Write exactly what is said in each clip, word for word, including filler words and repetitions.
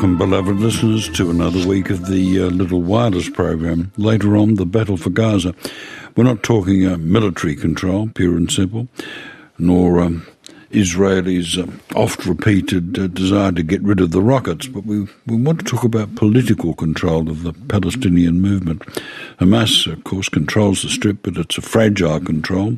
Welcome, beloved listeners, to another week of the uh, Little Wireless program. Later on, the battle for Gaza. We're not talking uh, military control, pure and simple, nor um, Israelis' uh, oft-repeated uh, desire to get rid of the rockets, but we, we want to talk about political control of the Palestinian movement. Hamas, of course, controls the Strip, but it's a fragile control.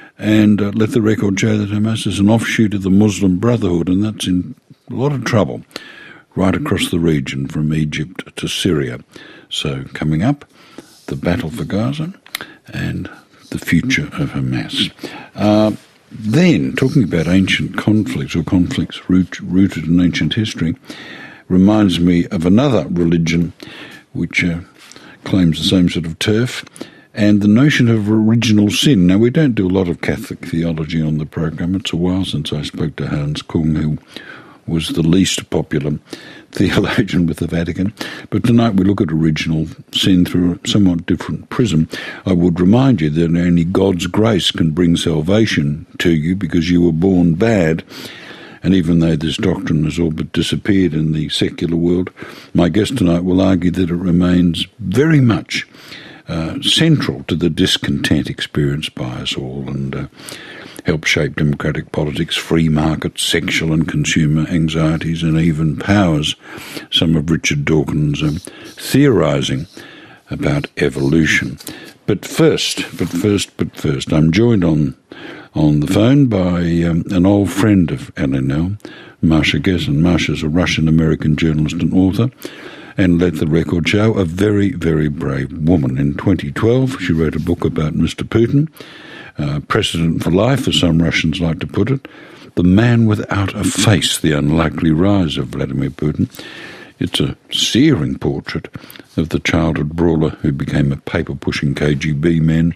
And uh, let the record show that Hamas is an offshoot of the Muslim Brotherhood, and that's in a lot of trouble right across the region from Egypt to Syria. So coming up, the battle for Gaza and the future of Hamas. Uh, then, talking about ancient conflicts or conflicts root, rooted in ancient history, reminds me of another religion which uh, claims the same sort of turf, and the notion of original sin. Now, we don't do a lot of Catholic theology on the program. It's a while since I spoke to Hans Kung, who was the least popular theologian with the Vatican. But tonight we look at original sin through a somewhat different prism. I would remind you that only God's grace can bring salvation to you because you were born bad. And even though this doctrine has all but disappeared in the secular world, my guest tonight will argue that it remains very much uh, central to the discontent experienced by us all and uh, help shape democratic politics, free markets, sexual and consumer anxieties, and even powers some of Richard Dawkins' um, theorising about evolution. But first, but first, but first, I'm joined on on the phone by um, an old friend of L N L, Masha Gessen. Masha's a Russian-American journalist and author, and let the record show, a very, very brave woman. In twenty twelve, she wrote a book about Mister Putin, Uh, precedent for life, as some Russians like to put it, The Man Without a Face, The Unlikely Rise of Vladimir Putin. It's a searing portrait of the childhood brawler who became a paper-pushing K G B man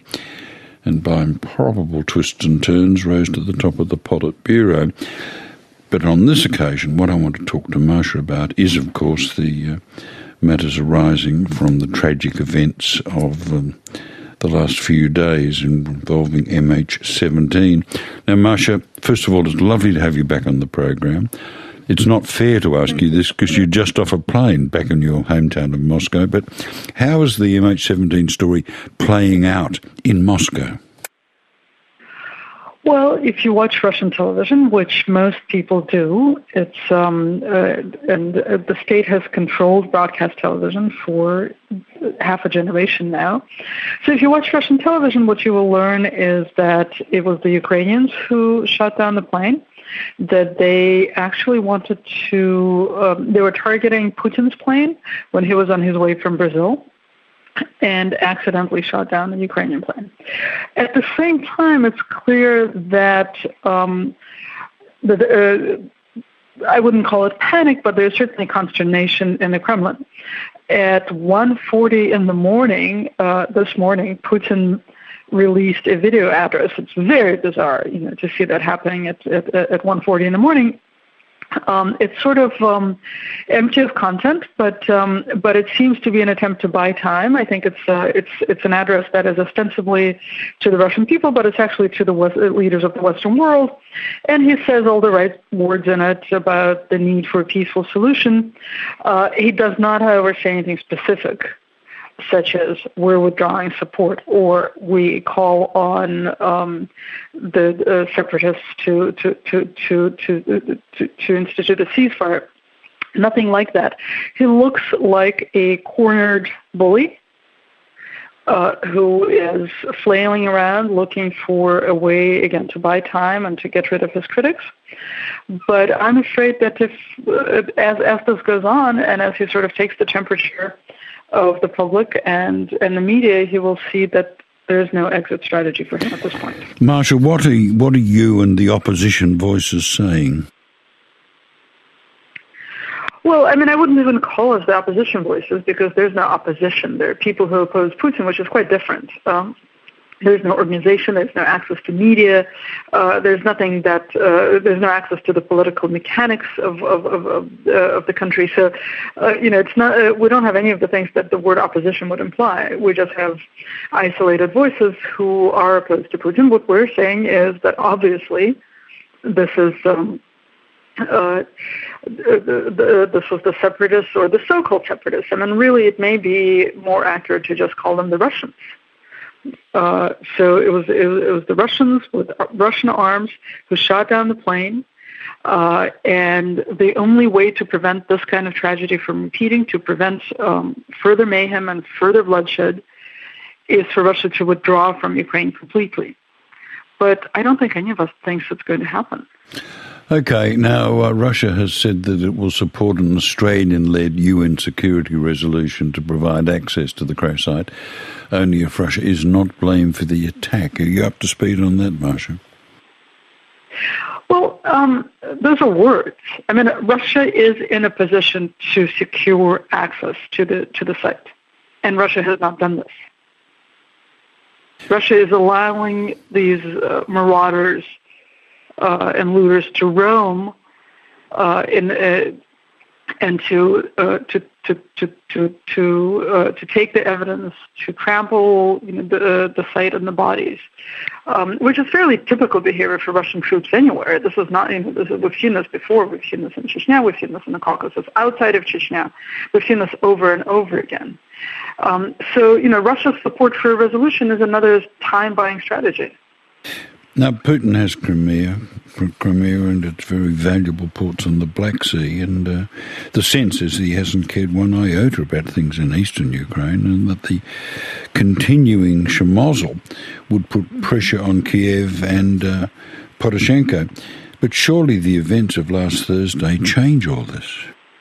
and by improbable twists and turns rose to the top of the Politburo. But on this occasion, what I want to talk to Masha about is, of course, the uh, matters arising from the tragic events of Um, the last few days involving M H seventeen. Now, Masha, first of all, it's lovely to have you back on the program. It's not fair to ask you this because you're just off a plane back in your hometown of Moscow, but how is the M H seventeen story playing out in Moscow? Well, if you watch Russian television, which most people do, it's um, uh, and uh, the state has controlled broadcast television for half a generation now. So if you watch Russian television, what you will learn is that it was the Ukrainians who shot down the plane, that they actually wanted to, um, they were targeting Putin's plane when he was on his way from Brazil, and accidentally shot down the Ukrainian plane. At the same time, it's clear that um, the, uh, I wouldn't call it panic, but there's certainly consternation in the Kremlin. At one forty in the morning, uh, this morning, Putin released a video address. It's very bizarre, you know, to see that happening at at, at one forty in the morning. Um, it's sort of um, empty of content, but um, but it seems to be an attempt to buy time. I think it's uh, it's it's an address that is ostensibly to the Russian people, but it's actually to the West, leaders of the Western world. And he says all the right words in it about the need for a peaceful solution. Uh, he does not, however, say anything specific, such as we're withdrawing support or we call on um, the uh, separatists to to to to to to, to institute a ceasefire. Nothing like that. He looks like a cornered bully uh, who is flailing around looking for a way, again, to buy time and to get rid of his critics. But I'm afraid that if, uh, as, as this goes on and as he sort of takes the temperature of the public and, and the media, he will see that there's no exit strategy for him at this point. Marshall, what are, what are you and the opposition voices saying? Well, I mean, I wouldn't even call us the opposition voices because there's no opposition. There are people who oppose Putin, which is quite different. Um, there's no organization. There's no access to media. Uh, there's nothing that uh, there's no access to the political mechanics of of of, of, uh, of the country. So, uh, you know, it's not. Uh, we don't have any of the things that the word opposition would imply. We just have isolated voices who are opposed to Putin. What we're saying is that obviously this is. Um, Uh, the, the, this was the separatists or the so-called separatists. I mean, really, it may be more accurate to just call them the Russians. Uh, so it was, it was it was the Russians with Russian arms who shot down the plane. Uh, and the only way to prevent this kind of tragedy from repeating, to prevent um, further mayhem and further bloodshed, is for Russia to withdraw from Ukraine completely. But I don't think any of us thinks it's going to happen. Okay, now uh, Russia has said that it will support an Australian-led U N security resolution to provide access to the crash site, only if Russia is not blamed for the attack. Are you up to speed on that, Marsha? Well, um, those are words. I mean, Russia is in a position to secure access to the to the site, and Russia has not done this. Russia is allowing these uh, marauders uh, and looters to roam uh, in uh, and to uh, to to to to to, uh, to take the evidence, to trample you know, the uh, the site and the bodies, um, which is fairly typical behavior for Russian troops anywhere. This is not you know, this is, we've seen this before. We've seen this in Chechnya. We've seen this in the Caucasus. Outside of Chechnya, we've seen this over and over again. Um, so you know, Russia's support for a resolution is another time-buying strategy. Now, Putin has Crimea, Crimea and its very valuable ports on the Black Sea, and uh, the sense is that he hasn't cared one iota about things in eastern Ukraine, and that the continuing schmozzle would put pressure on Kiev and uh, Poroshenko. But surely the events of last Thursday change all this.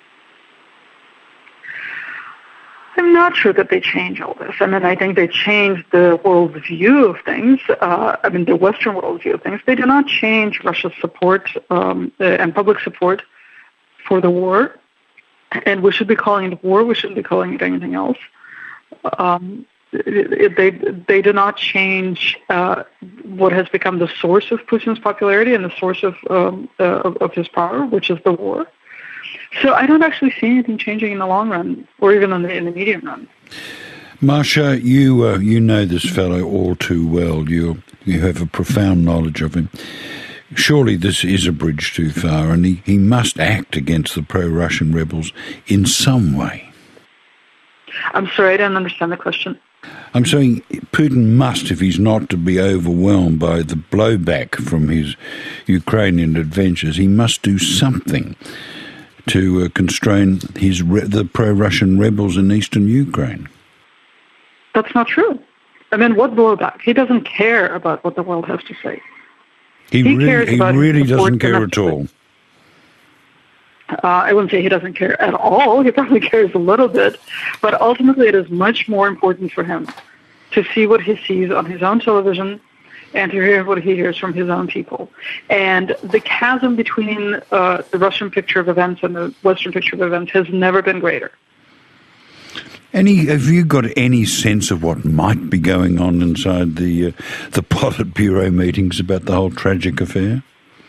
I'm not sure that they change all this. I mean, I think they change the world view of things. Uh, I mean, the Western world view of things. They do not change Russia's support um, and public support for the war. And we should be calling it war. We shouldn't be calling it anything else. Um, it, it, they they do not change uh, what has become the source of Putin's popularity and the source of um, uh, of, of his power, which is the war. So I don't actually see anything changing in the long run, or even in the, in the medium run. Marsha, you uh, you know this fellow all too well. You you have a profound knowledge of him. Surely this is a bridge too far, and he, he must act against the pro-Russian rebels in some way. I'm sorry, I don't understand the question. I'm saying Putin must, if he's not to be overwhelmed by the blowback from his Ukrainian adventures, he must do something to uh, constrain his re- the pro-Russian rebels in eastern Ukraine. That's not true. I mean, what blowback? He doesn't care about what the world has to say. He, he really, cares he about really doesn't care at all. Uh, I wouldn't say he doesn't care at all. He probably cares a little bit. But ultimately, it is much more important for him to see what he sees on his own television and to hear what he hears from his own people. And the chasm between uh, the Russian picture of events and the Western picture of events has never been greater. Any? Have you got any sense of what might be going on inside the uh, the Politburo meetings about the whole tragic affair?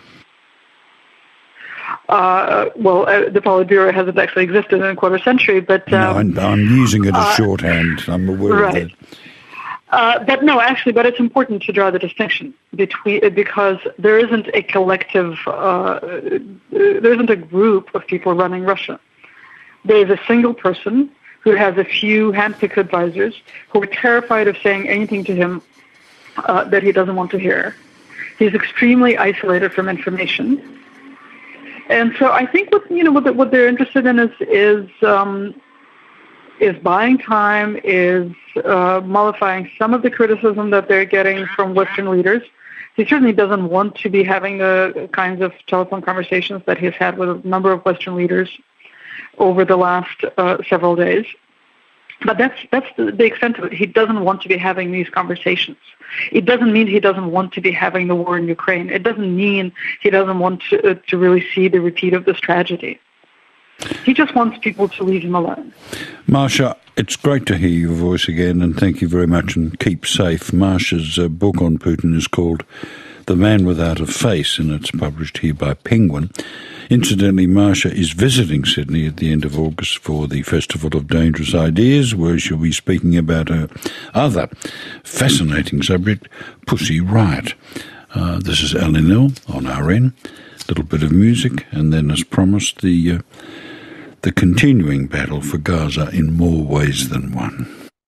Uh, well, uh, the Politburo hasn't actually existed in a quarter century, but... Um, no, I'm, I'm using it as uh, shorthand. I'm aware right. of that. Uh, but no, actually, but it's important to draw the distinction between, because there isn't a collective, uh, there isn't a group of people running Russia. There is a single person who has a few handpicked advisors who are terrified of saying anything to him uh, that he doesn't want to hear. He's extremely isolated from information. And so I think what, you know, what, what they're interested in is, is, um, is buying time, is uh, mollifying some of the criticism that they're getting from Western leaders. He certainly doesn't want to be having the kinds of telephone conversations that he's had with a number of Western leaders over the last uh, several days. But that's that's the, the extent of it. He doesn't want to be having these conversations. It doesn't mean he doesn't want to be having the war in Ukraine. It doesn't mean he doesn't want to, uh, to really see the repeat of this tragedy. He just wants people to leave him alone. Marsha, it's great to hear your voice again, and thank you very much, and keep safe. Marsha's uh, book on Putin is called The Man Without a Face, and it's published here by Penguin. Incidentally, Marsha is visiting Sydney at the end of August for the Festival of Dangerous Ideas, where she'll be speaking about her other fascinating subject, Pussy Riot. Uh, this is Alan Hill on R N. little bit of music, and then, as promised, the uh, the continuing battle for Gaza in more ways than one.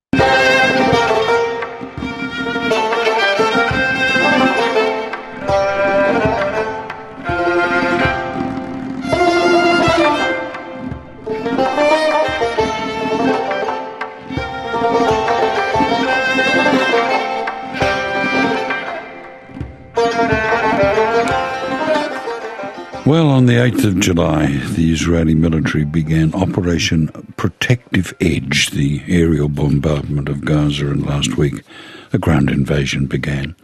Well, on the eighth of July, the Israeli military began Operation Protective Edge, the aerial bombardment of Gaza, and last week a ground invasion began.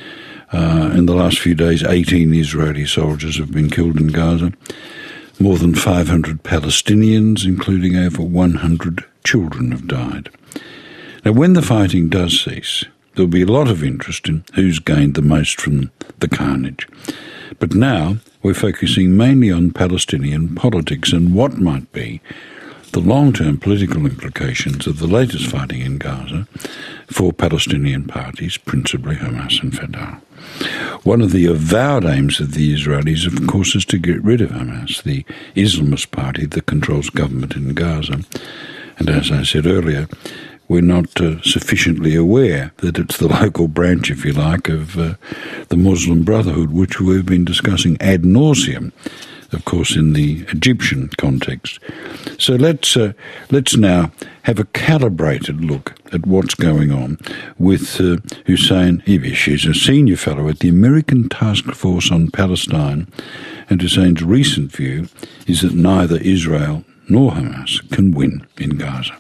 Uh, in the last few days, eighteen Israeli soldiers have been killed in Gaza. More than five hundred Palestinians, including over one hundred children, have died. Now, when the fighting does cease, there'll be a lot of interest in who's gained the most from the carnage. But now we're focusing mainly on Palestinian politics and what might be the long-term political implications of the latest fighting in Gaza for Palestinian parties, principally Hamas and Fatah. One of the avowed aims of the Israelis, of course, is to get rid of Hamas, the Islamist party that controls government in Gaza. And as I said earlier, we're not uh, sufficiently aware that it's the local branch, if you like, of uh, the Muslim Brotherhood, which we've been discussing ad nauseum, of course, in the Egyptian context. So let's uh, let's now have a calibrated look at what's going on with uh, Hussein Ibish. He's a senior fellow at the American Task Force on Palestine, and Hussein's recent view is that neither Israel nor Hamas can win in Gaza,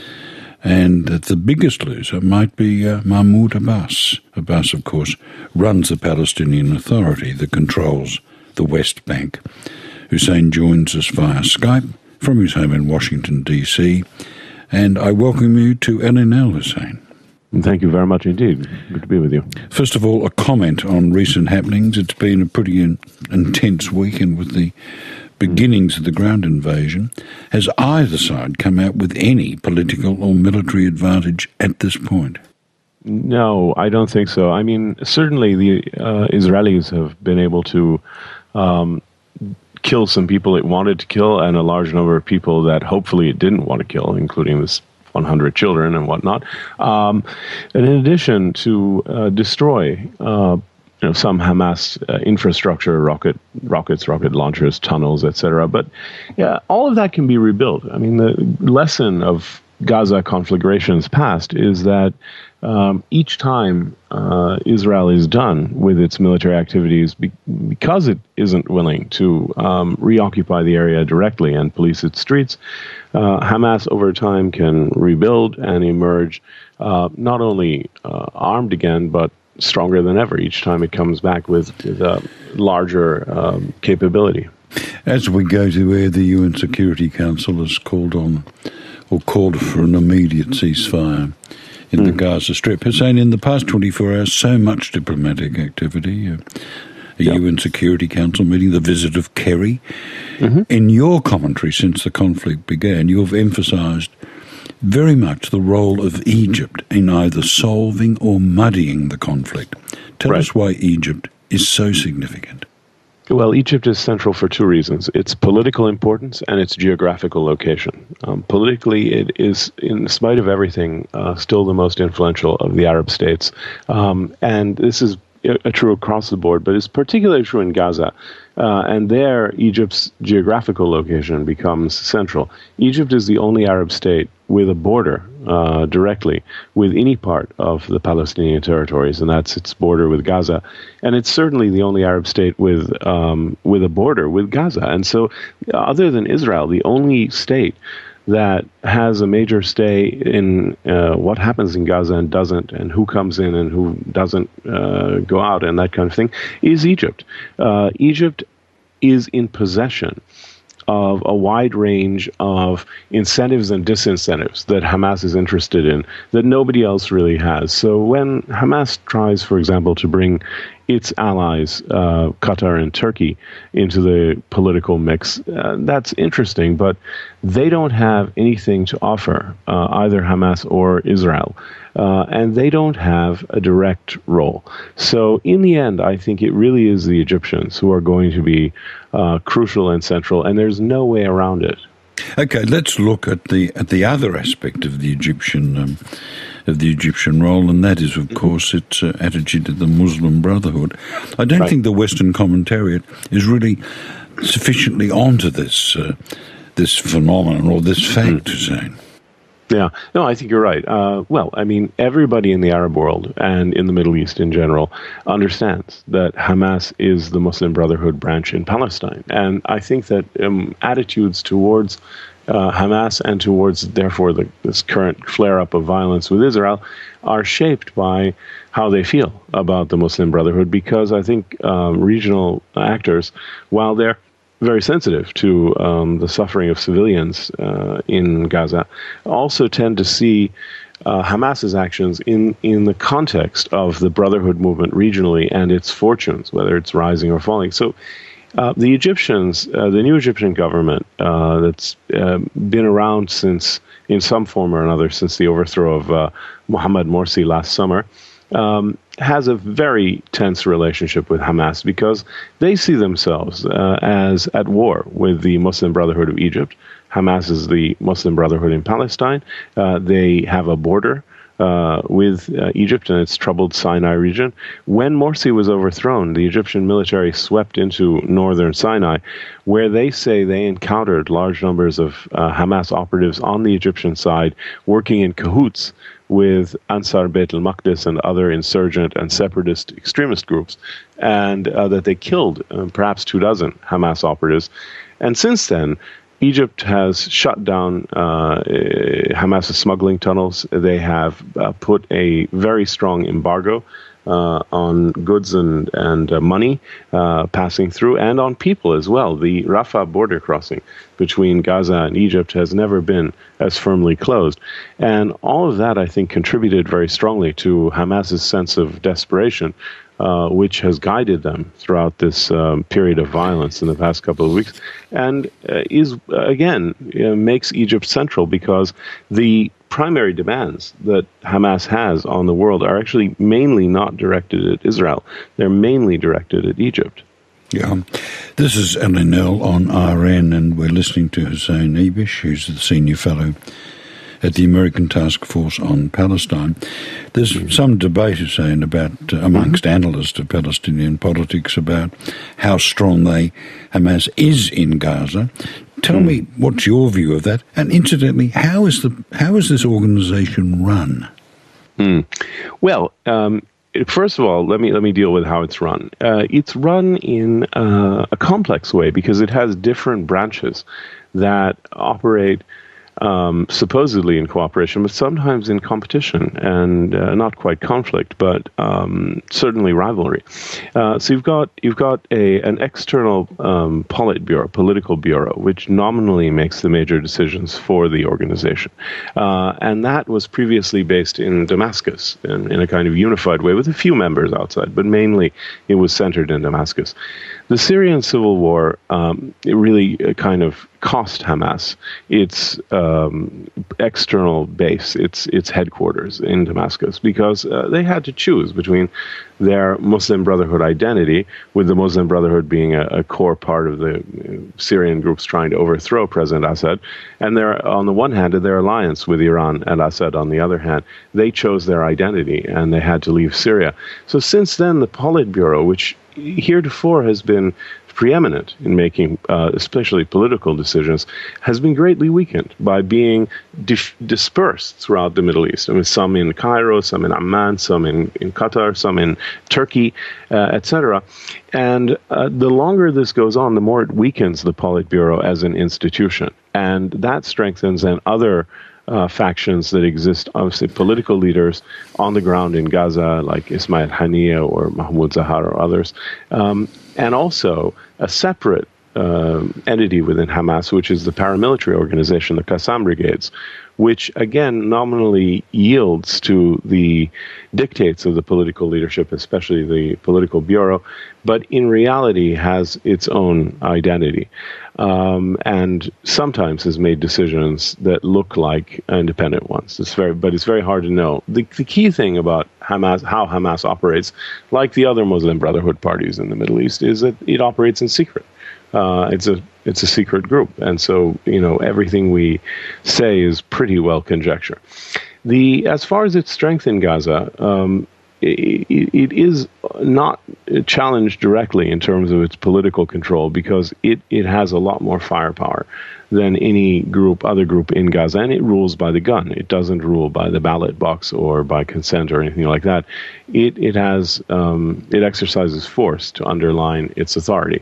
and that the biggest loser might be uh, Mahmoud Abbas. Abbas, of course, runs the Palestinian Authority that controls the West Bank. Hussein joins us via Skype from his home in Washington, D C, and I welcome you to L N L, Hussein. Thank you very much indeed. Good to be with you. First of all, a comment on recent happenings. It's been a pretty in, intense weekend with the beginnings of the ground invasion. Has either side come out with any political or military advantage at this point? No, I don't think so. I mean, certainly the uh, Israelis have been able to um, kill some people it wanted to kill and a large number of people that hopefully it didn't want to kill, including this one hundred children and whatnot. Um, and in addition to uh, destroy uh, you know, some Hamas uh, infrastructure, rocket, rockets, rocket launchers, tunnels, et cetera. But yeah, all of that can be rebuilt. I mean, the lesson of Gaza conflagrations past is that um, each time uh, Israel is done with its military activities, be- because it isn't willing to um, reoccupy the area directly and police its streets, uh, Hamas over time can rebuild and emerge uh, not only uh, armed again, but stronger than ever each time it comes back with, with a larger um, capability. As we go to where the U N Security Council has called on or called for an immediate ceasefire in mm. the Gaza Strip, Hussein, in the past twenty-four hours, so much diplomatic activity, uh, a yep. U N Security Council meeting, the visit of Kerry. Mm-hmm. In your commentary since the conflict began, you've emphasised very much the role of Egypt in either solving or muddying the conflict. Tell right. us why Egypt is so significant. Well, Egypt is central for two reasons. Its political importance and its geographical location. Um, politically, it is, in spite of everything, uh, still the most influential of the Arab states. Um, and this is uh, true across the board, but it's particularly true in Gaza. Uh, and there, Egypt's geographical location becomes central. Egypt is the only Arab state with a border uh, directly with any part of the Palestinian territories, and that's its border with Gaza. And it's certainly the only Arab state with um, with a border with Gaza. And so, other than Israel, the only state that has a major say in uh, what happens in Gaza and doesn't, and who comes in and who doesn't uh, go out, and that kind of thing, is Egypt. Uh, Egypt is in possession of a wide range of incentives and disincentives that Hamas is interested in that nobody else really has. So when Hamas tries, for example, to bring its allies, uh, Qatar and Turkey, into the political mix. Uh, that's interesting, but they don't have anything to offer, uh, either Hamas or Israel. Uh, and they don't have a direct role. So in the end, I think it really is the Egyptians who are going to be uh, crucial and central, and there's no way around it. Okay, let's look at the at the other aspect of the Egyptian um, of the Egyptian role, and that is, of course, its uh, attitude to the Muslim Brotherhood. I don't right. think the Western commentariat is really sufficiently onto this uh, this phenomenon or this fact, mm-hmm. Hussein. Yeah, no, I think you're right. Uh, well, I mean, everybody in the Arab world and in the Middle East in general understands that Hamas is the Muslim Brotherhood branch in Palestine. And I think that um, attitudes towards uh, Hamas and towards, therefore, the, this current flare-up of violence with Israel are shaped by how they feel about the Muslim Brotherhood, because I think um, regional actors, while they're very sensitive to um, the suffering of civilians uh, in Gaza, also tend to see uh, Hamas's actions in, in the context of the Brotherhood movement regionally and its fortunes, whether it's rising or falling. So uh, the Egyptians, uh, the new Egyptian government uh, that's uh, been around since, in some form or another, since the overthrow of uh, Mohamed Morsi last summer, Um, has a very tense relationship with Hamas because they see themselves uh, as at war with the Muslim Brotherhood of Egypt. Hamas is the Muslim Brotherhood in Palestine. Uh, they have a border uh, with uh, Egypt and its troubled Sinai region. When Morsi was overthrown, the Egyptian military swept into northern Sinai, where they say they encountered large numbers of uh, Hamas operatives on the Egyptian side working in cahoots with Ansar Beit al-Maqdis and other insurgent and separatist extremist groups, and uh, that they killed uh, perhaps two dozen Hamas operatives. And since then, Egypt has shut down uh, Hamas' smuggling tunnels. They have uh, put a very strong embargo Uh, on goods and, and uh, money uh, passing through, and on people as well. The Rafah border crossing between Gaza and Egypt has never been as firmly closed. And all of that, I think, contributed very strongly to Hamas's sense of desperation, uh, which has guided them throughout this um, period of violence in the past couple of weeks, and uh, is, again, uh, makes Egypt central because the primary demands that Hamas has on the world are actually mainly not directed at Israel. They're mainly directed at Egypt. Yeah. This is L N L on R N, and we're listening to Hussein Ibish, who's the senior fellow at the American Task Force on Palestine. There's mm-hmm. some debate, Hussein, about uh, amongst mm-hmm. analysts of Palestinian politics about how strong they Hamas is in Gaza. Tell mm. me what's your view of that, and incidentally, how is the how is this organisation run? Mm. Well, um, first of all, let me let me deal with how it's run. Uh, it's run in uh, a complex way because it has different branches that operate Um, supposedly in cooperation, but sometimes in competition, and uh, not quite conflict, but um, certainly rivalry. Uh, so you've got you've got a an external um, Politburo, political bureau, which nominally makes the major decisions for the organization, uh, and that was previously based in Damascus in, in a kind of unified way with a few members outside, but mainly it was centered in Damascus. The Syrian civil war um, it really kind of cost Hamas its um, external base, its its headquarters in Damascus, because uh, they had to choose between their Muslim Brotherhood identity, with the Muslim Brotherhood being a, a core part of the Syrian groups trying to overthrow President Assad, and their, on the one hand, their alliance with Iran and Assad on the other hand. They chose their identity, and they had to leave Syria. So since then, the Politburo, which heretofore has been preeminent in making uh, especially political decisions, has been greatly weakened by being dif- dispersed throughout the Middle East. I mean, some in Cairo, some in Amman, some in, in Qatar, some in Turkey, uh, et cetera. And uh, the longer this goes on, the more it weakens the Politburo as an institution. And that strengthens and other Uh, factions that exist, obviously political leaders on the ground in Gaza, like Ismail Haniyeh or Mahmoud Zahar or others, um, and also a separate uh, entity within Hamas, which is the paramilitary organization, the Qassam Brigades, which again nominally yields to the dictates of the political leadership, especially the political bureau, but in reality has its own identity, um, and sometimes has made decisions that look like independent ones. It's very, but it's very hard to know. The, the key thing about Hamas, how Hamas operates, like the other Muslim Brotherhood parties in the Middle East, is that it operates in secret. Uh, it's a it's a secret group, and so you know everything we say is pretty well conjecture. The as far as its strength in Gaza, um, it, it is not challenged directly in terms of its political control because it, it has a lot more firepower than any group, other group in Gaza, and it rules by the gun. It doesn't rule by the ballot box or by consent or anything like that. It it has um, it exercises force to underline its authority.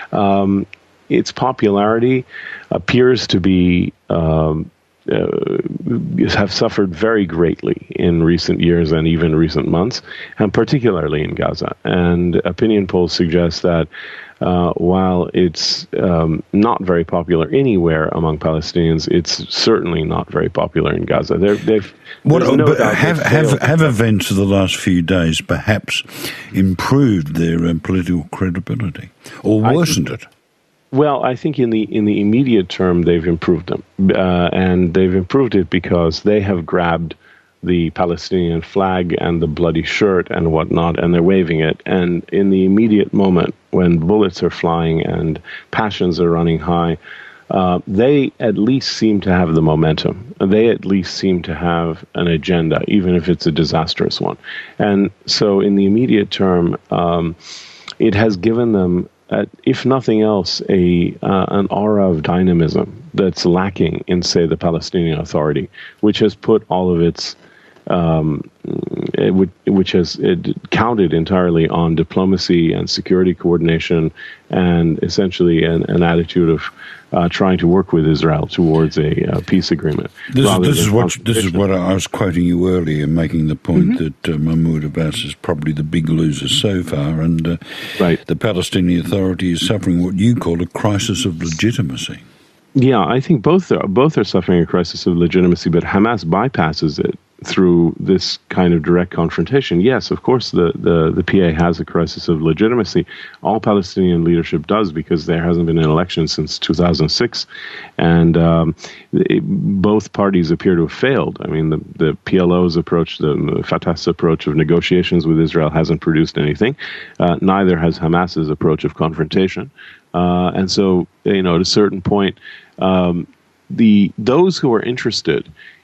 Um, its popularity appears to be um, uh, have suffered very greatly in recent years and even recent months, and particularly in Gaza. And opinion polls suggest that Uh, while it's um, not very popular anywhere among Palestinians, it's certainly not very popular in Gaza. They're, they've, what, no but doubt have, have, have events of the last few days perhaps improved their um, political credibility, or worsened it? Well, I think in the in the immediate term they've improved them, uh, and they've improved it because they have grabbed the Palestinian flag and the bloody shirt and whatnot, and they're waving it. And in the immediate moment when bullets are flying and passions are running high, uh, they at least seem to have the momentum. They at least seem to have an agenda, even if it's a disastrous one. And so in the immediate term, um, it has given them, uh, if nothing else, a uh, an aura of dynamism that's lacking in, say, the Palestinian Authority, which has put all of its Um, it would, which has it counted entirely on diplomacy and security coordination and essentially an, an attitude of uh, trying to work with Israel towards a uh, peace agreement. This, this is what this is what I was quoting you earlier, making the point mm-hmm. that uh, Mahmoud Abbas is probably the big loser so far, and uh, right. the Palestinian Authority is suffering what you call a crisis of legitimacy. Yeah, I think both are, both are suffering a crisis of legitimacy, but Hamas bypasses it through this kind of direct confrontation. Yes, of course, the, the, the P A has a crisis of legitimacy. All Palestinian leadership does, because there hasn't been an election since two thousand six, and um, it, both parties appear to have failed. I mean, the, the P L O's approach, the Fatah's approach of negotiations with Israel hasn't produced anything. Uh, neither has Hamas's approach of confrontation. Uh, and so, you know, at a certain point, um, the those who are interested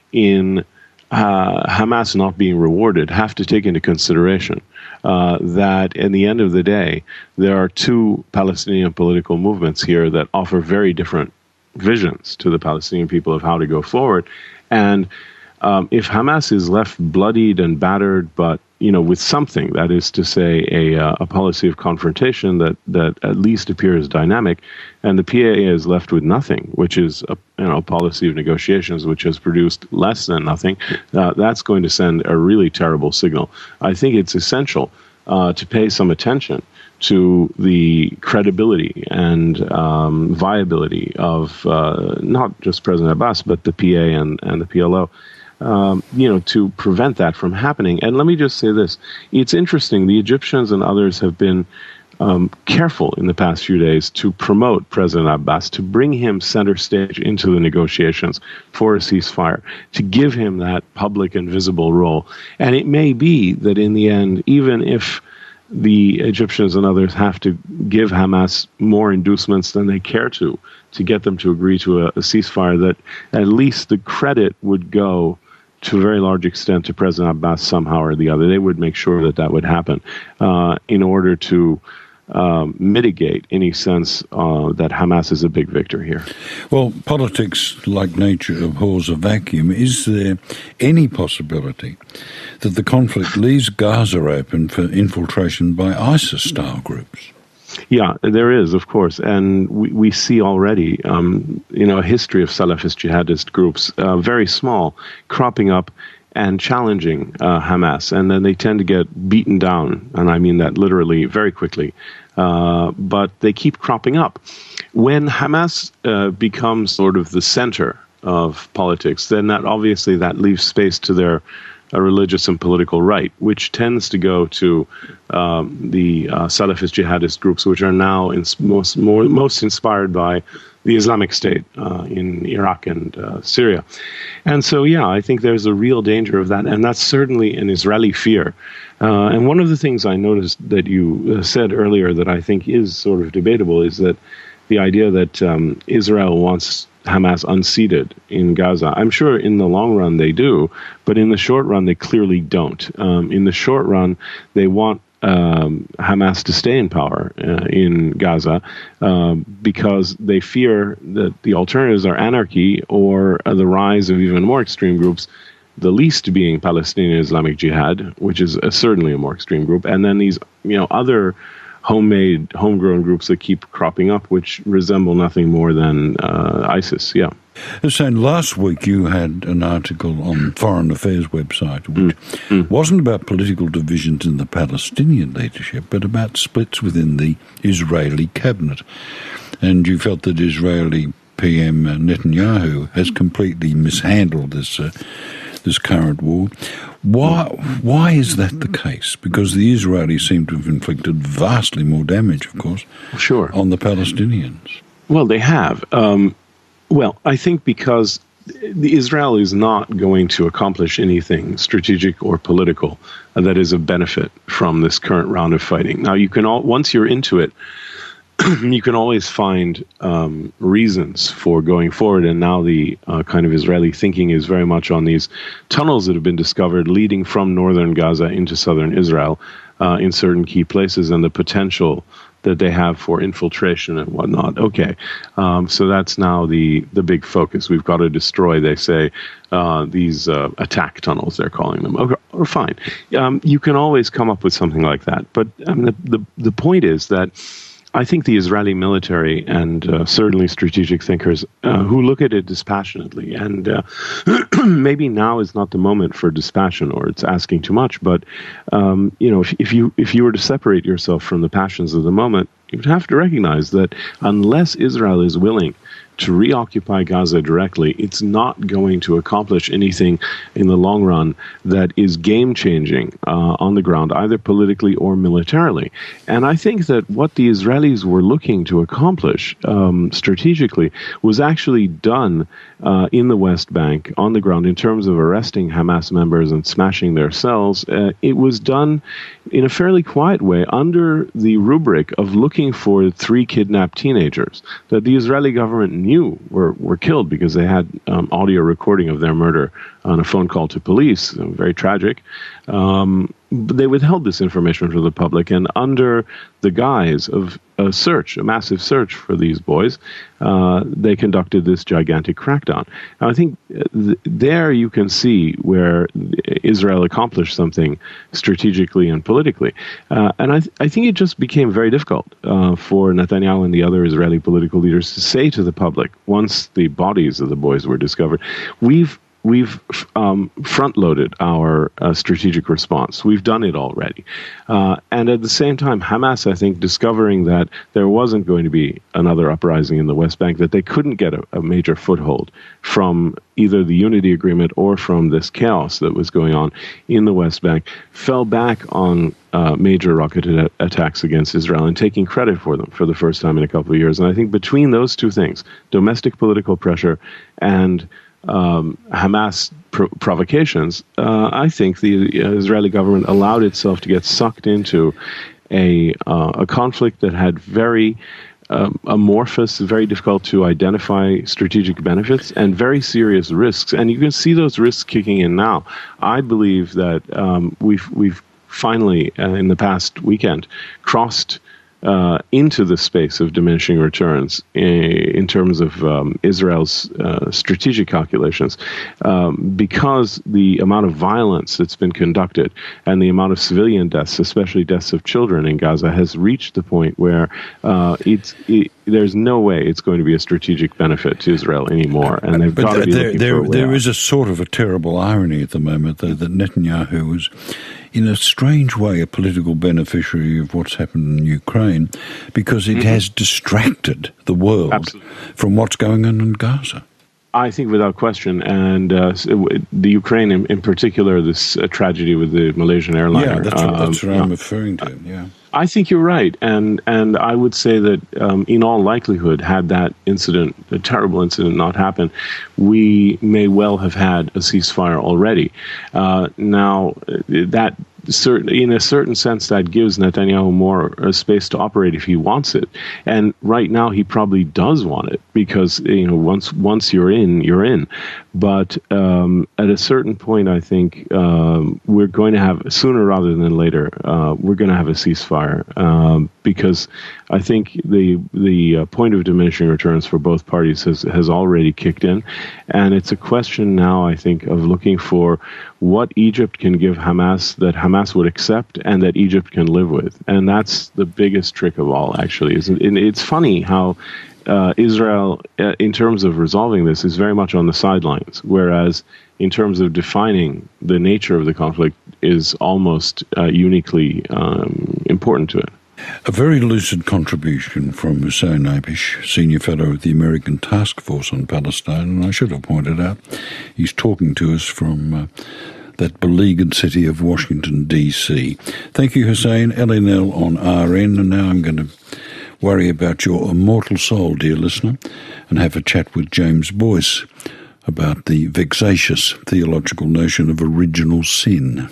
in Uh, Hamas not being rewarded have to take into consideration uh, that in the end of the day, there are two Palestinian political movements here that offer very different visions to the Palestinian people of how to go forward. And um, if Hamas is left bloodied and battered, but you know, with something, that is to say, a, uh, a policy of confrontation that, that at least appears dynamic, and the P A is left with nothing, which is a you know, policy of negotiations which has produced less than nothing, uh, that's going to send a really terrible signal. I think it's essential uh, to pay some attention to the credibility and um, viability of uh, not just President Abbas, but the P A and, and the P L O. Um, you know, to prevent that from happening. And let me just say this. It's interesting. The Egyptians and others have been um, careful in the past few days to promote President Abbas, to bring him center stage into the negotiations for a ceasefire, to give him that public and visible role. And it may be that in the end, even if the Egyptians and others have to give Hamas more inducements than they care to, to get them to agree to a, a ceasefire, that at least the credit would go to a very large extent to President Abbas somehow or the other. They would make sure that that would happen uh, in order to um, mitigate any sense uh, that Hamas is a big victor here. Well, politics, like nature, abhors a vacuum. Is there any possibility that the conflict leaves Gaza open for infiltration by ISIS-style groups? Yeah, there is, of course, and we, we see already, um, you know, a history of Salafist jihadist groups, uh, very small, cropping up and challenging uh, Hamas, and then they tend to get beaten down, and I mean that literally very quickly. Uh, but they keep cropping up. When Hamas uh, becomes sort of the center of politics, then that obviously that leaves space to their uh, religious and political right, which tends to go to um, the uh, Salafist jihadist groups, which are now in most more, most inspired by the Islamic State uh, in Iraq and uh, Syria. And so, yeah, I think there's a real danger of that, and that's certainly an Israeli fear. Uh, and one of the things I noticed that you uh, said earlier that I think is sort of debatable is that the idea that um, Israel wants Hamas unseated in Gaza. I'm sure in the long run they do, but in the short run they clearly don't. Um, in the short run, they want um, Hamas to stay in power uh, in Gaza um, because they fear that the alternatives are anarchy or uh, the rise of even more extreme groups, the least being Palestinian Islamic Jihad, which is uh, certainly a more extreme group, and then these you know other homemade, homegrown groups that keep cropping up, which resemble nothing more than uh, ISIS, yeah. So last week you had an article on Foreign Affairs website, which mm. Mm. wasn't about political divisions in the Palestinian leadership, but about splits within the Israeli cabinet. And you felt that Israeli P M Netanyahu has completely mishandled this uh, this current war. Why why is that the case? Because the Israelis seem to have inflicted vastly more damage, of course, sure, on the Palestinians. Well, they have. Um, well, I think because the Israel is not going to accomplish anything strategic or political uh, that is of benefit from this current round of fighting. Now, you can all once you're into it, you can always find um, reasons for going forward, and now the uh, kind of Israeli thinking is very much on these tunnels that have been discovered leading from northern Gaza into southern Israel uh, in certain key places, and the potential that they have for infiltration and whatnot. Okay, um, so that's now the, the big focus. We've got to destroy, they say, uh, these uh, attack tunnels, they're calling them. Okay, or fine. Um, you can always come up with something like that, but I mean, the, the, the point is that I think the Israeli military and uh, certainly strategic thinkers uh, who look at it dispassionately, and uh, maybe now is not the moment for dispassion, or it's asking too much. But um, you know, if, if you if you were to separate yourself from the passions of the moment, you would have to recognize that unless Israel is willing to reoccupy Gaza directly, it's not going to accomplish anything in the long run that is game-changing uh, on the ground, either politically or militarily. And I think that what the Israelis were looking to accomplish um, strategically was actually done uh, in the West Bank, on the ground, in terms of arresting Hamas members and smashing their cells. Uh, it was done in a fairly quiet way under the rubric of looking for three kidnapped teenagers that the Israeli government knew were, were killed because they had um, audio recording of their murder on a phone call to police. Very tragic. Um, but they withheld this information from the public, and under the guise of a search, a massive search for these boys, uh, they conducted this gigantic crackdown. Now, I think th- there you can see where Israel accomplished something strategically and politically. Uh, and I, th- I think it just became very difficult uh, for Netanyahu and the other Israeli political leaders to say to the public, once the bodies of the boys were discovered, we've We've um, front-loaded our uh, strategic response. We've done it already. Uh, and at the same time, Hamas, I think, discovering that there wasn't going to be another uprising in the West Bank, that they couldn't get a, a major foothold from either the unity agreement or from this chaos that was going on in the West Bank, fell back on uh, major rocket a- attacks against Israel and taking credit for them for the first time in a couple of years. And I think between those two things, domestic political pressure and Um, Hamas pro- provocations, uh, I think the Israeli government allowed itself to get sucked into a uh, a conflict that had very um, amorphous, very difficult to identify strategic benefits, and very serious risks. And you can see those risks kicking in now. I believe that um, we've we've finally, uh, in the past weekend, crossed Uh, into the space of diminishing returns in, in terms of um, Israel's uh, strategic calculations, um, because the amount of violence that's been conducted and the amount of civilian deaths, especially deaths of children in Gaza, has reached the point where uh, it's, it, there's no way it's going to be a strategic benefit to Israel anymore, and they've but got to be there, looking there, for a way there out. is a sort of a terrible irony at the moment, though, that Netanyahu is, in a strange way, a political beneficiary of what's happened in Ukraine, because it mm-hmm. has distracted the world Absolutely. from what's going on in Gaza. I think without question, and uh, the Ukraine in, in particular, this uh, tragedy with the Malaysian airliner. Yeah, that's what, um, that's what I'm referring to, yeah. I think you're right, and and I would say that um, in all likelihood, had that incident, a terrible incident, not happened, we may well have had a ceasefire already. Uh, now, that certain, in a certain sense, that gives Netanyahu more uh, space to operate if he wants it, and right now he probably does want it, because you know once once you're in, you're in. But um, at a certain point, I think um, we're going to have, sooner rather than later, uh, we're going to have a ceasefire, um, because I think the the uh, point of diminishing returns for both parties has, has already kicked in. And it's a question now, I think, of looking for what Egypt can give Hamas that Hamas would accept and that Egypt can live with. And that's the biggest trick of all, actually. And it's funny how Uh, Israel, uh, in terms of resolving this, is very much on the sidelines, whereas in terms of defining the nature of the conflict is almost uh, uniquely um, important to it. A very lucid contribution from Hussein Abish, Senior Fellow at the American Task Force on Palestine, and I should have pointed out, he's talking to us from uh, that beleaguered city of Washington, D C. Thank you, Hussein. L N L on R N, and now I'm going to worry about your immortal soul, dear listener, and have a chat with James Boyce about the vexatious theological notion of original sin.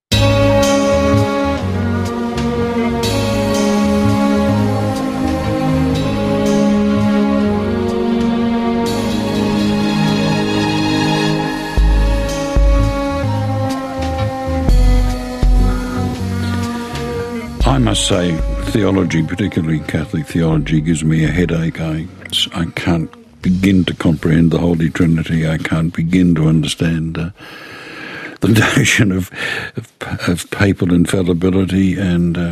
I must say, theology, particularly Catholic theology, gives me a headache. I, I can't begin to comprehend the Holy Trinity. I can't begin to understand uh, the notion of, of, of papal infallibility and uh,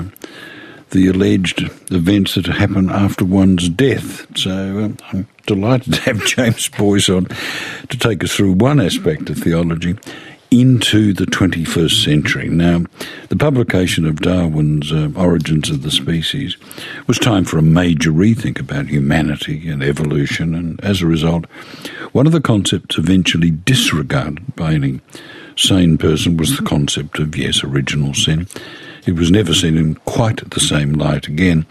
the alleged events that happen after one's death. So um, I'm delighted to have James Boyce on to take us through one aspect of theology into the twenty-first century. Now, the publication of Darwin's uh, Origins of the Species was time for a major rethink about humanity and evolution, and as a result, one of the concepts eventually disregarded by any sane person was the concept of, yes, original sin. It was never seen in quite the same light again.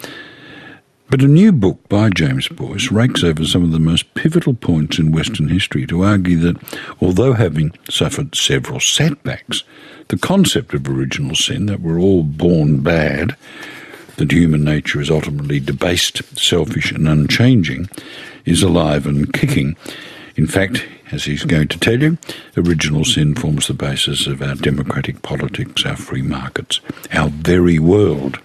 But a new book by James Boyce rakes over some of the most pivotal points in Western history to argue that, although having suffered several setbacks, the concept of original sin, that we're all born bad, that human nature is ultimately debased, selfish and unchanging, is alive and kicking. In fact, as he's going to tell you, original sin forms the basis of our democratic politics, our free markets, our very world.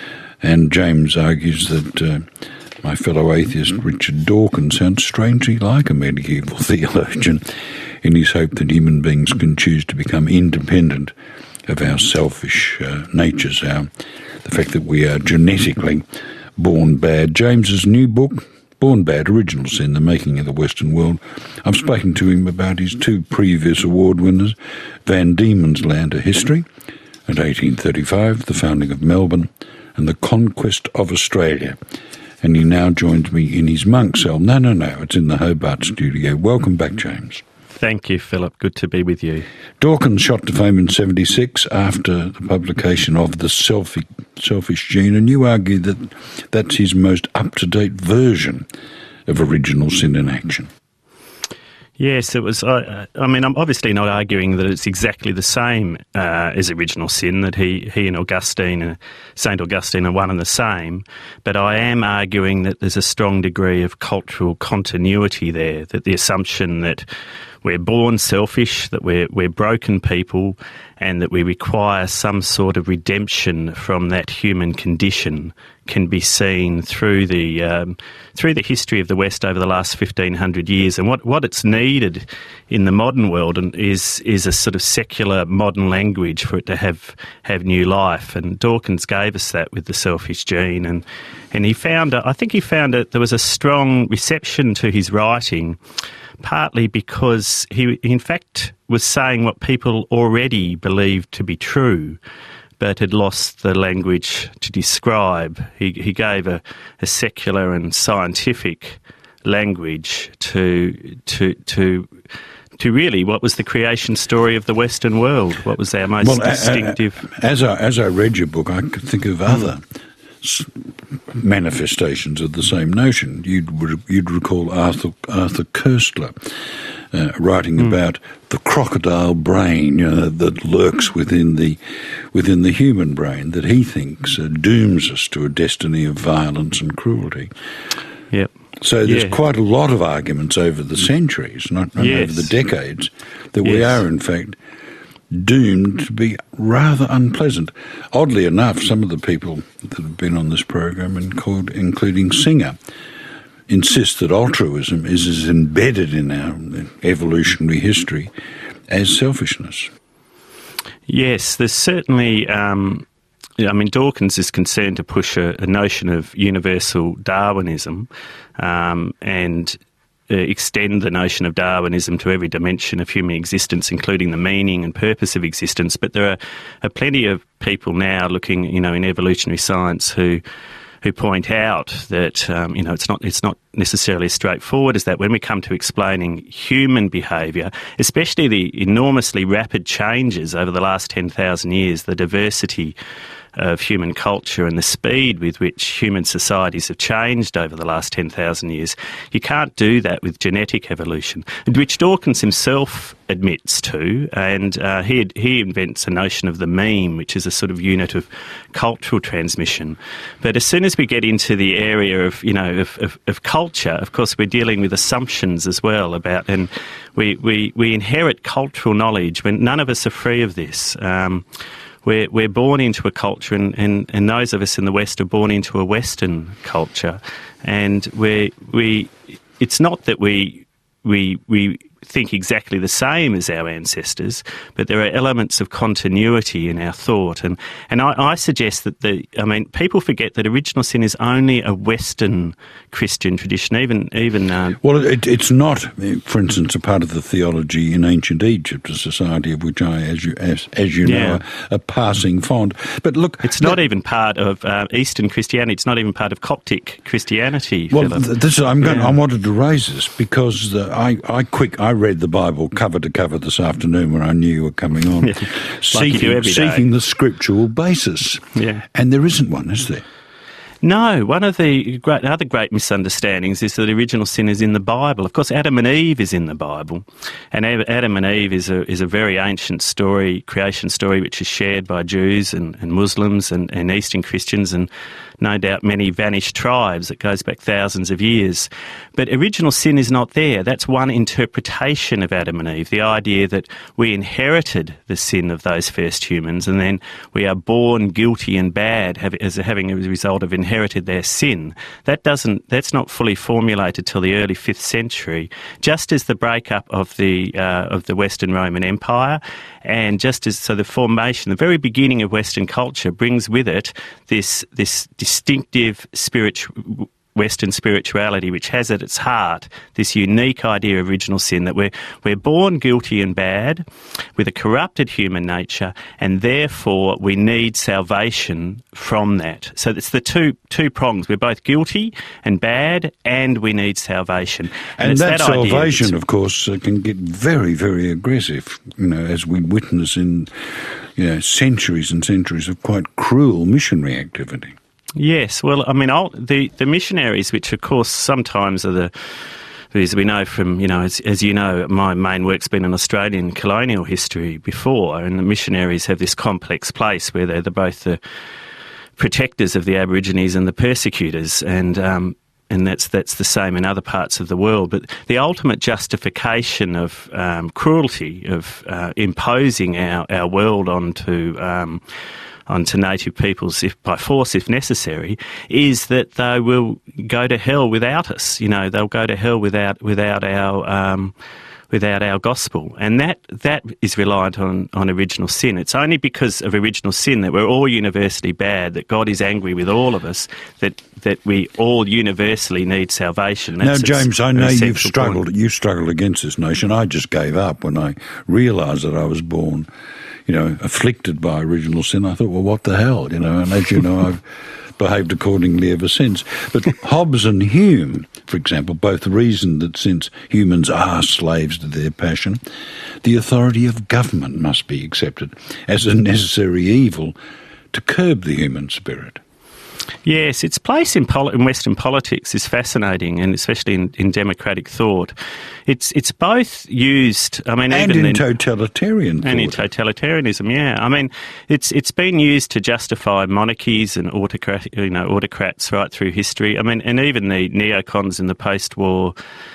And James argues that uh, my fellow atheist Richard Dawkins sounds strangely like a medieval theologian in his hope that human beings can choose to become independent of our selfish uh, natures, our, the fact that we are genetically born bad. James's new book, Born Bad, Original Sin, The Making of the Western World. I've spoken to him about his two previous award winners, Van Diemen's Land, A History, and eighteen thirty-five, The Founding of Melbourne, and the Conquest of Australia. And he now joins me in his monk cell. No, no, no, it's in the Hobart studio. Welcome back, James. Thank you, Philip. Good to be with you. Dawkins shot to fame in seventy-six after the publication of The Selfish, Selfish Gene, and you argue that that's his most up-to-date version of original sin in action. Yes, it was. Uh, I mean, I'm obviously not arguing that it's exactly the same uh, as original sin, that he, he and Augustine, uh, Saint Augustine, are one and the same. But I am arguing that there's a strong degree of cultural continuity there, that the assumption that we're born selfish, that we're we're broken people, and that we require some sort of redemption from that human condition, can be seen through the um, through the history of the West over the last fifteen hundred years. And what, what it's needed in the modern world and is is a sort of secular modern language for it to have have new life. And Dawkins gave us that with the selfish gene. And and he found, I think he found that there was a strong reception to his writing, partly because he, in fact, was saying what people already believed to be true, but had lost the language to describe. He, he gave a, a secular and scientific language to to to to really what was the creation story of the Western world. What was our most well, distinctive? As I as I read your book, I could think of other manifestations of the same notion. You'd you'd recall Arthur Arthur Koestler uh, writing mm. about the crocodile brain, you know, that lurks within the within the human brain, that he thinks uh, dooms us to a destiny of violence and cruelty. Yep. So there's yeah. quite a lot of arguments over the centuries, not, not yes. over the decades, that yes. we are in fact doomed to be rather unpleasant. Oddly enough, some of the people that have been on this program, including Singer, insist that altruism is as embedded in our evolutionary history as selfishness. Yes, there's certainly... Um, I mean, Dawkins is concerned to push a, a notion of universal Darwinism um, and Uh, extend the notion of Darwinism to every dimension of human existence, including the meaning and purpose of existence. But there are, are plenty of people now looking, you know, in evolutionary science who who point out that um, you know it's not it's not necessarily as straightforward as that when we come to explaining human behaviour, especially the enormously rapid changes over the last ten thousand years, the diversity of human culture and the speed with which human societies have changed over the last ten thousand years. You can't do that with genetic evolution, which Dawkins himself admits to, and uh, he he invents a notion of the meme, which is a sort of unit of cultural transmission. But as soon as we get into the area of, you know, of, of, of culture, of course we're dealing with assumptions as well about, and we, we, we inherit cultural knowledge when none of us are free of this. Um, We're, we're born into a culture, and, and, and those of us in the West are born into a Western culture. And we we it's not that we we we think exactly the same as our ancestors, but there are elements of continuity in our thought. And, and I, I suggest that the, I mean, people forget that original sin is only a Western Christian tradition, even, even, uh, well, it, it's not, for instance, a part of the theology in ancient Egypt, a society of which I, as you, as, as you know, yeah. are, are passing fond. But look, it's not the, even part of uh, Eastern Christianity. It's not even part of Coptic Christianity. Well, th- this, I'm going, yeah. I wanted to raise this because the, I, I quick, I read the Bible cover to cover this afternoon when I knew you were coming on, yeah. seeking, like seeking the scriptural basis. Yeah. And there isn't one, is there? No, one of the great, other great misunderstandings is that original sin is in the Bible. Of course, Adam and Eve is in the Bible, and Adam and Eve is a is a very ancient story, creation story, which is shared by Jews and, and Muslims and, and Eastern Christians and no doubt many vanished tribes. It goes back thousands of years. But original sin is not there. That's one interpretation of Adam and Eve, the idea that we inherited the sin of those first humans and then we are born guilty and bad as having a result of inherited their sin. That doesn't, that's not fully formulated till the early fifth century, just as the breakup of the, uh, of the Western Roman Empire, and just as, so the formation, the very beginning of Western culture brings with it this, this distinctive spiritual, Western spirituality, which has at its heart this unique idea of original sin, that we're, we're born guilty and bad with a corrupted human nature, and therefore we need salvation from that. So it's the two two prongs. We're both guilty and bad, and we need salvation. And, and that, that salvation, of course, uh, can get very, very aggressive, you know, as we witness in, you know, centuries and centuries of quite cruel missionary activity. Yes, well, I mean, I'll, the the missionaries, which of course sometimes are the, as we know from, you know, as, as you know, my main work's been in Australian colonial history before, and the missionaries have this complex place where they're the, both the protectors of the Aborigines and the persecutors, and um, and that's that's the same in other parts of the world. But the ultimate justification of um, cruelty, of uh, imposing our, our world onto um, onto native peoples if by force if necessary, is that they will go to hell without us. You know, they'll go to hell without without our um, without our gospel, and that that is reliant on, on original sin. It's only because of original sin that we're all universally bad, that God is angry with all of us, that that we all universally need salvation. That's now, James, I know you've struggled. Point. You struggled against this notion. I just gave up when I realised that I was born, you know, afflicted by original sin. I thought, well, what the hell, you know? And as you know, I've behaved accordingly ever since. But Hobbes and Hume, for example, both reasoned that since humans are slaves to their passion, the authority of government must be accepted as a necessary evil to curb the human spirit. Yes, its place in, poli- in Western politics is fascinating, and especially in, in democratic thought. It's it's both used, I mean, and even in in totalitarian thought. And in totalitarianism, yeah. I mean, it's it's been used to justify monarchies and autocrat, you know, autocrats right through history. I mean, and even the neocons in the post-war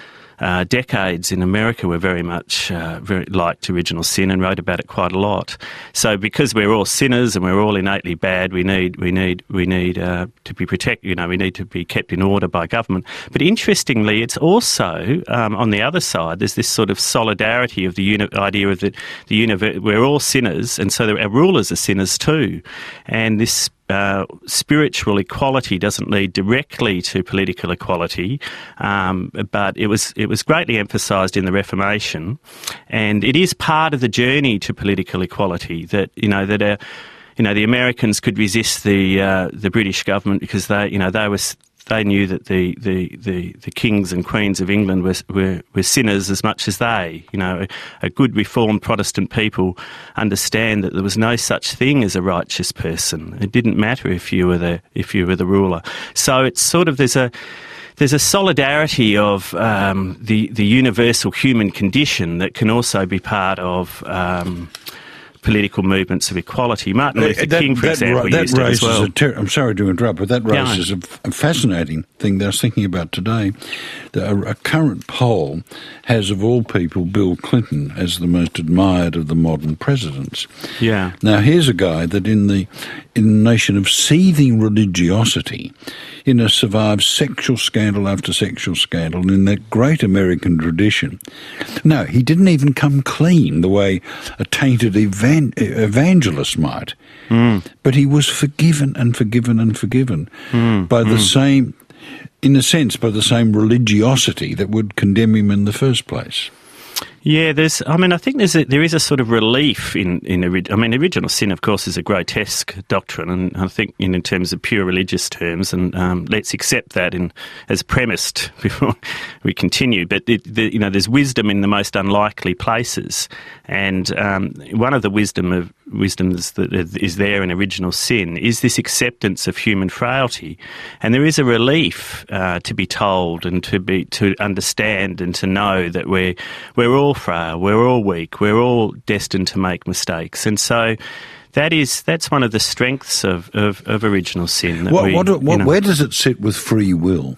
Uh, decades in America were very much uh, very liked original sin and wrote about it quite a lot. So because we're all sinners and we're all innately bad, we need we need we need uh, to be protected. You know, we need to be kept in order by government. But interestingly, it's also um, on the other side. There's this sort of solidarity of the uni- idea of that the universe. We're all sinners, and so our rulers are sinners too. And this Uh, spiritual equality doesn't lead directly to political equality, um, but it was it was greatly emphasised in the Reformation, and it is part of the journey to political equality. That you know that uh, you know the Americans could resist the uh, the British government because they you know they were. They knew that the, the, the, the kings and queens of England were, were, were sinners as much as they. You know, a, a good reformed Protestant people understand that there was no such thing as a righteous person. It didn't matter if you were the if you were the ruler. So it's sort of there's a there's a solidarity of um, the the universal human condition that can also be part of Um, political movements of equality. Martin Luther that, King, for that, example, that used it as well. A ter- I'm sorry to interrupt, but that raises yeah. a, a fascinating thing that I was thinking about today. The, a, a current poll has, of all people, Bill Clinton as the most admired of the modern presidents. Yeah. Now, here's a guy that in the in a nation of seething religiosity, in a survived sexual scandal after sexual scandal, and in that great American tradition. No, he didn't even come clean the way a tainted evan- evangelist might. Mm. But he was forgiven and forgiven and forgiven mm. by the mm. same, in a sense, by the same religiosity that would condemn him in the first place. Yeah, there's. I mean, I think there's a, there is a sort of relief in in. I mean, original sin, of course, is a grotesque doctrine, and I think in, in terms of pure religious terms, and um, let's accept that in as premised before we continue. But it, the, you know, there's wisdom in the most unlikely places, and um, one of the wisdom of wisdoms that is there in original sin is this acceptance of human frailty, and there is a relief uh, to be told and to be to understand and to know that we're we're all frail, we're all weak, we're all destined to make mistakes, and so that is that's one of the strengths of, of, of original sin. That what, we, what, what, you know, where does it sit with free will?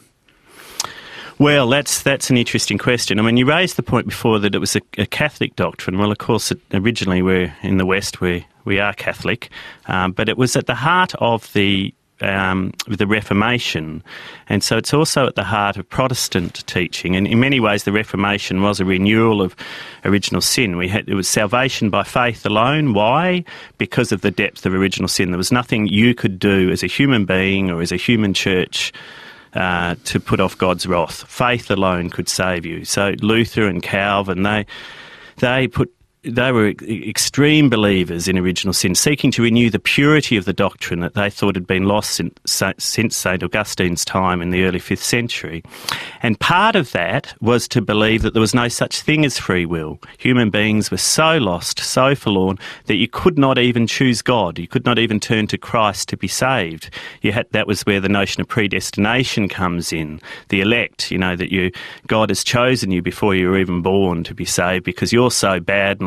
Well, that's that's an interesting question. I mean, you raised the point before that it was a, a Catholic doctrine. Well, of course, it, originally we're in the West, we we are Catholic, um, but it was at the heart of the Um, the Reformation, and so it's also at the heart of Protestant teaching. And in many ways, the Reformation was a renewal of original sin. We had it was salvation by faith alone. Why? Because of the depth of original sin. There was nothing you could do as a human being or as a human church uh, to put off God's wrath. Faith alone could save you. So Luther and Calvin, they they put. They were extreme believers in original sin, seeking to renew the purity of the doctrine that they thought had been lost since Saint Augustine's time in the early fifth century. And part of that was to believe that there was no such thing as free will. Human beings were so lost, so forlorn, that you could not even choose God. You could not even turn to Christ to be saved. You had, that was where the notion of predestination comes in. The elect, you know, that you God has chosen you before you were even born to be saved because you're so bad and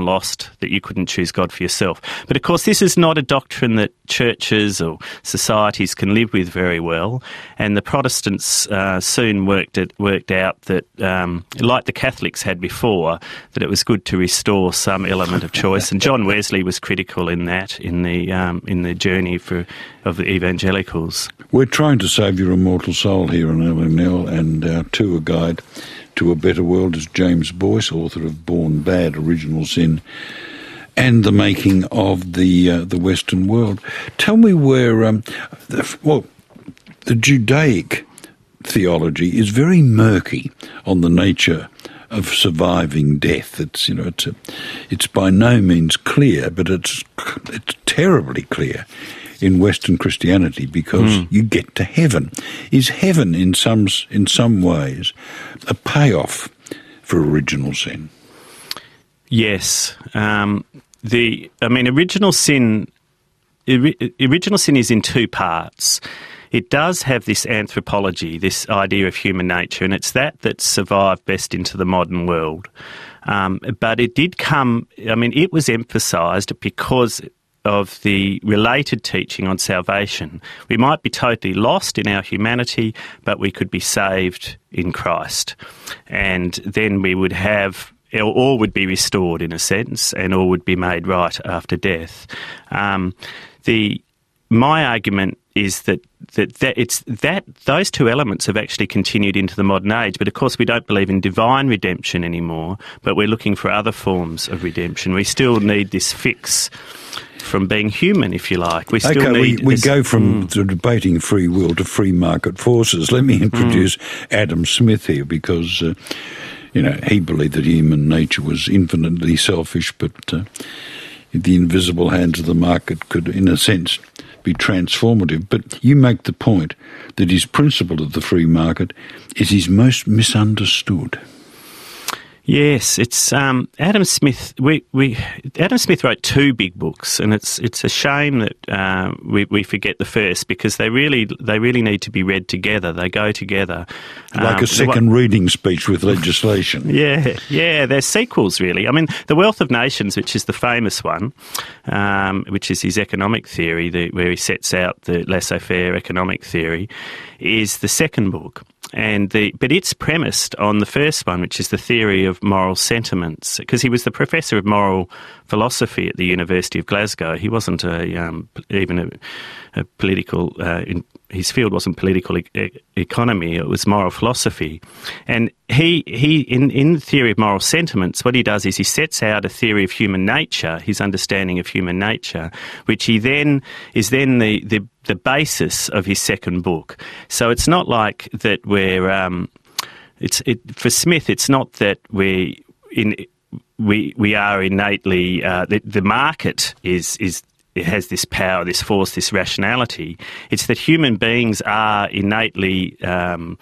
lost, that you couldn't choose God for yourself. But of course, this is not a doctrine that churches or societies can live with very well. And the Protestants uh, soon worked it worked out that, um, like the Catholics had before, that it was good to restore some element of choice. And John Wesley was critical in that, in the um, in the journey for of the evangelicals. We're trying to save your immortal soul here on L N L, and our tour guide to a better world is James Boyce, author of Born Bad, Original Sin, and the making of the uh, the Western world. Tell me where, um, the, well, the Judaic theology is very murky on the nature of surviving death. It's, you know, it's a, it's by no means clear, but it's it's terribly clear in Western Christianity, because mm. you get to heaven. Is heaven in some in some ways a payoff for original sin? Yes. Um, the I mean, original sin. Original sin is in two parts. It does have this anthropology, this idea of human nature, and it's that that survived best into the modern world. Um, but it did come. I mean, it was emphasised because of the related teaching on salvation. We might be totally lost in our humanity, but we could be saved in Christ. And then we would have, all would be restored in a sense, and all would be made right after death. Um, the my argument is that, that that it's that those two elements have actually continued into the modern age. But of course, we don't believe in divine redemption anymore, but we're looking for other forms of redemption. We still need this fix from being human, if you like. We still okay, need... we, we this, go from mm. debating free will to free market forces. Let me introduce mm. Adam Smith here, because, uh, you know, he believed that human nature was infinitely selfish, but uh, the invisible hands of the market could, in a sense, be transformative. But you make the point that his principle of the free market is his most misunderstood. Yes, it's um, Adam Smith. We, we Adam Smith wrote two big books, and it's it's a shame that uh, we we forget the first, because they really they really need to be read together. They go together, like um, a second reading speech with legislation. Yeah, yeah, they're sequels really. I mean, The Wealth of Nations, which is the famous one, um, which is his economic theory, the, where he sets out the laissez-faire economic theory, is the second book. And the but it's premised on the first one, which is the theory of moral sentiments, because he was the professor of moral philosophy at the University of Glasgow. He wasn't a um, even a, a political. Uh, in, his field wasn't political e- economy; it was moral philosophy. And he he in in the theory of moral sentiments, what he does is he sets out a theory of human nature, his understanding of human nature, which he then is then the the the basis of his second book. So it's not like that we're, um, it's it, for Smith, it's not that we in we we are innately uh, the, the market is is it has this power, this force, this rationality. It's that human beings are innately um,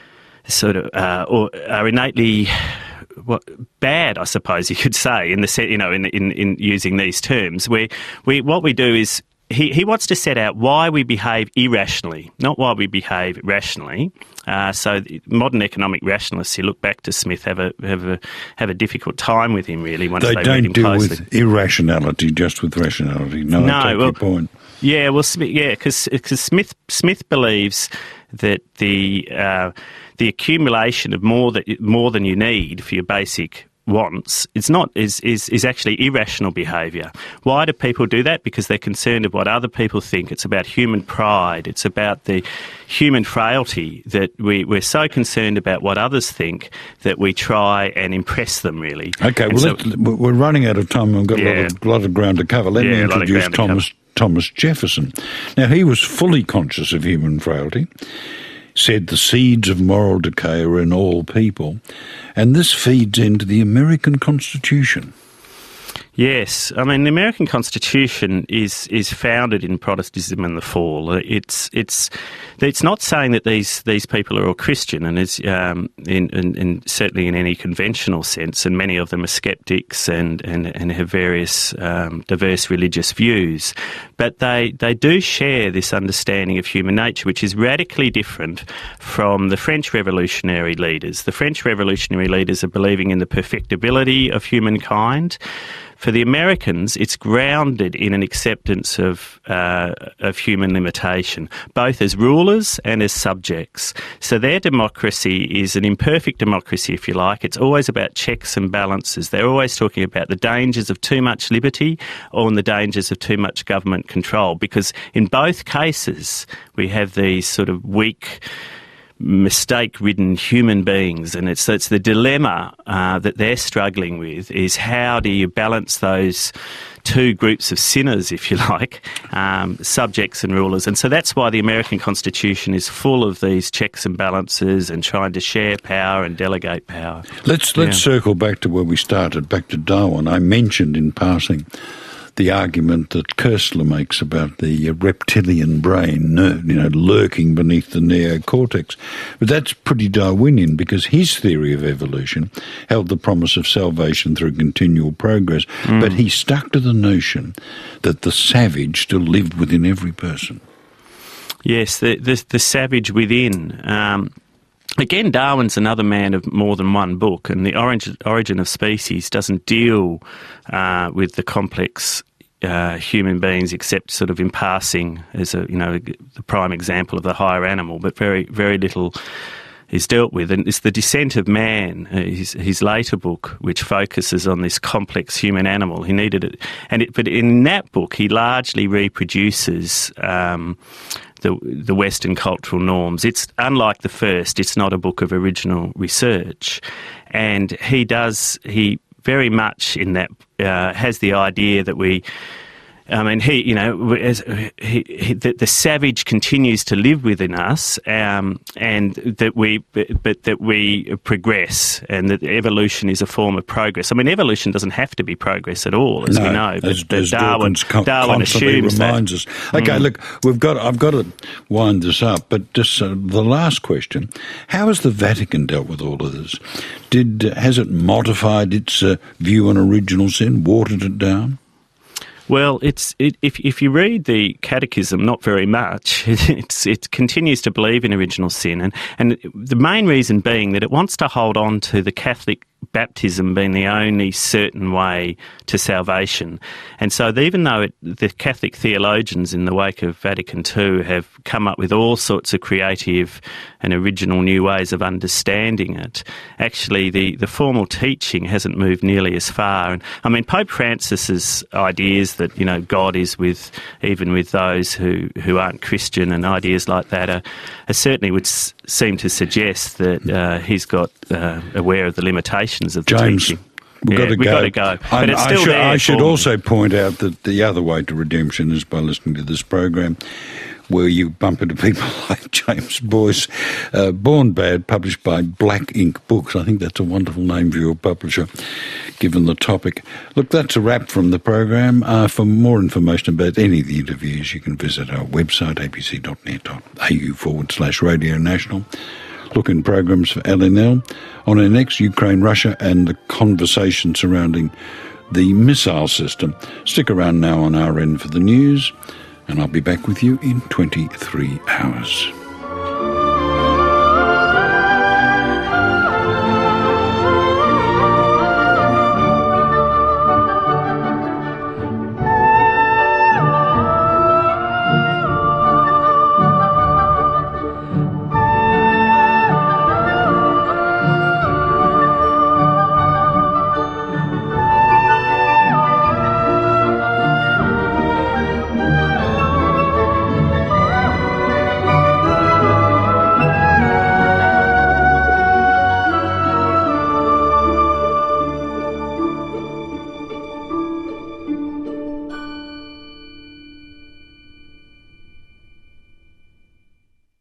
sort of uh, or are innately what, bad, I suppose you could say, in the set, you know in in in using these terms. We we what we do is. He, he wants to set out why we behave irrationally, not why we behave rationally. Uh, so modern economic rationalists who look back to Smith have a have a have a difficult time with him, really. Once they, they don't read him deal closely. with irrationality, just with rationality. No, no I take well, your point. Yeah, well, yeah, because Smith Smith believes that the uh, the accumulation of more that more than you need for your basic wants, it's not is, is is actually irrational behaviour. Why do people do that? Because they're concerned of what other people think. It's about human pride. It's about the human frailty that we, we're so concerned about what others think that we try and impress them, really. Okay, and well, so, let, we're running out of time. We've got yeah. a, lot of, lot of ground to cover. Let yeah, me introduce Thomas Thomas Jefferson. Now, he was fully conscious of human frailty, said the seeds of moral decay are in all people, and this feeds into the American Constitution. Yes, I mean the American Constitution is is founded in Protestantism and the fall. It's it's it's not saying that these these people are all Christian, and is um, in, in, in certainly in any conventional sense, and many of them are skeptics and and, and have various um, diverse religious views. But they they do share this understanding of human nature, which is radically different from the French revolutionary leaders. The French revolutionary leaders are believing in the perfectibility of humankind. For the Americans, it's grounded in an acceptance of uh, of human limitation, both as rulers and as subjects. So their democracy is an imperfect democracy, if you like. It's always about checks and balances. They're always talking about the dangers of too much liberty or the dangers of too much government control, because in both cases we have these sort of weak, mistake-ridden human beings, and it's it's the dilemma uh, that they're struggling with, is how do you balance those two groups of sinners, if you like, um, subjects and rulers. And so that's why the American Constitution is full of these checks and balances and trying to share power and delegate power. Let's let's yeah. circle back to where we started, back to Darwin. I mentioned in passing the argument that Koestler makes about the reptilian brain, you know, lurking beneath the neocortex. But that's pretty Darwinian, because his theory of evolution held the promise of salvation through continual progress. Mm. But he stuck to the notion that the savage still lived within every person. Yes, the the, the savage within. Um, Again, Darwin's another man of more than one book, and the Origin, Origin of Species doesn't deal uh, with the complex uh, human beings, except sort of in passing as a, you know, the prime example of the higher animal, but very, very little is dealt with. And it's The Descent of Man, uh, his, his later book, which focuses on this complex human animal. He needed it, and it, but in that book, he largely reproduces Um, The, the Western cultural norms. It's unlike the first. It's not a book of original research, and he does he very much in that uh, has the idea that we. I mean, he, you know, as, he, he, the, the savage continues to live within us, um, and that we, but, but that we progress, and that evolution is a form of progress. I mean, evolution doesn't have to be progress at all, as no, we know. But, as, but as Darwin, con- Darwin assumes reminds that. us. Okay, mm. look, we've got. I've got to wind this up, but just uh, the last question: how has the Vatican dealt with all of this? Did uh, has it modified its uh, view on original sin, watered it down? Well, it's it, if if you read the Catechism, not very much. It's it continues to believe in original sin, and and the main reason being that it wants to hold on to the Catholic baptism being the only certain way to salvation. And so even though it, the Catholic theologians in the wake of Vatican Two have come up with all sorts of creative and original new ways of understanding it, actually the, the formal teaching hasn't moved nearly as far. And I mean, Pope Francis's ideas that, you know, God is with, even with those who, who aren't Christian, and ideas like that are, are certainly would s- seem to suggest that uh, he's got uh, aware of the limitations of the James, teaching. We've yeah, got to we've go. got to go. But I, it's I still should, there I should for also point out that the other way to redemption is by listening to this program, where you bump into people like James Boyce, uh, Born Bad, published by Black Ink Books. I think that's a wonderful name for your publisher, given the topic. Look, that's a wrap from the program. Uh, for more information about any of the interviews, you can visit our website, a b c dot net dot a u forward slash Radio National. Look in programs for L N L. On our next, Ukraine, Russia, and the conversation surrounding the missile system. Stick around now on R N for the news, and I'll be back with you in twenty-three hours.